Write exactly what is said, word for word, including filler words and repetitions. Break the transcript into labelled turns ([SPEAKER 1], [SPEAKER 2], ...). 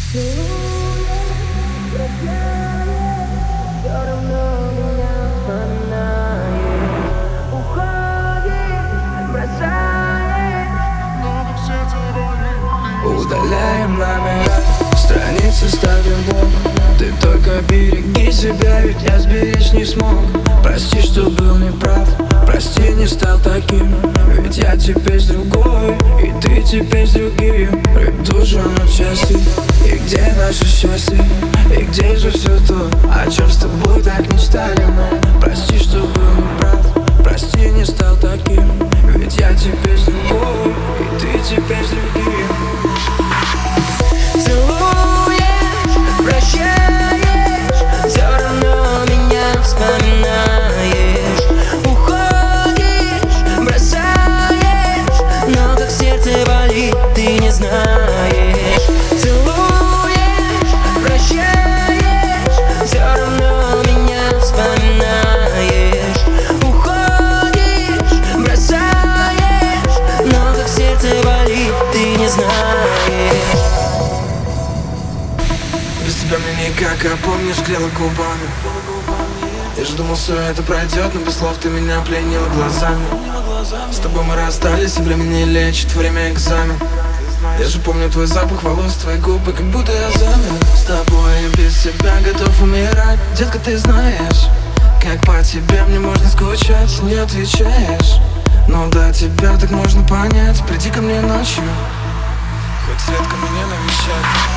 [SPEAKER 1] Удаляем номера, страницы ставим блок. Ты только береги себя, ведь я сберечь не смог. Прости, что был неправ, прости, не стал таким. Ведь я теперь с другой, и ты теперь с другим. Придушен от счастья, и где наше счастье? И где же все то, о чем с тобой так мечтали мы? Прости, что был неправ, прости, не стал таким. Ведь я теперь с другой, и ты теперь с другим.
[SPEAKER 2] Знаешь, целуешь, прощаешь, все равно меня вспоминаешь. Уходишь, бросаешь, но как сердце болит, ты не знаешь.
[SPEAKER 1] Без тебя мне никак, а помнишь, клеила губами. Я же думал, все это пройдет, но без слов ты меня пленила глазами. С тобой мы расстались, и время не лечит, время экзамен. Я же помню твой запах волос, твои губы, как будто я замер. С тобой я без тебя готов умирать. Детка, ты знаешь, как по тебе мне можно скучать. Не отвечаешь, но до тебя так можно понять. Приди ко мне ночью, хоть редко меня навещать.